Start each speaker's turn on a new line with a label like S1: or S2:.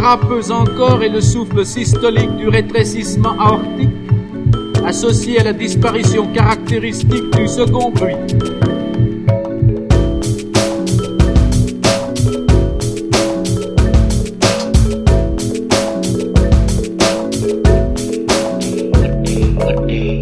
S1: frappeux encore est le souffle systolique du rétrécissement aortique, associé à la disparition caractéristique du second bruit.
S2: What day?